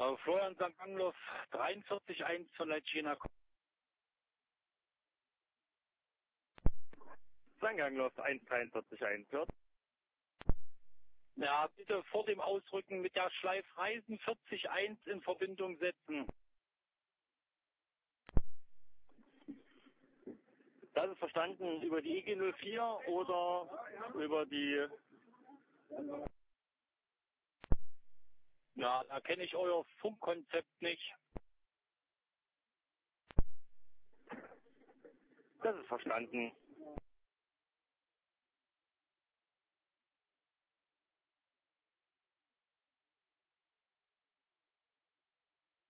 Florian St. Angloff 43.1 von Leitchena. St. Angloff 143.1 hört. Ja, bitte vor dem Ausrücken mit der Schleifreisen 40.1 in Verbindung setzen. Das ist verstanden über die EG04 oder über die... Ja, da kenne ich euer Funkkonzept nicht. Das ist verstanden.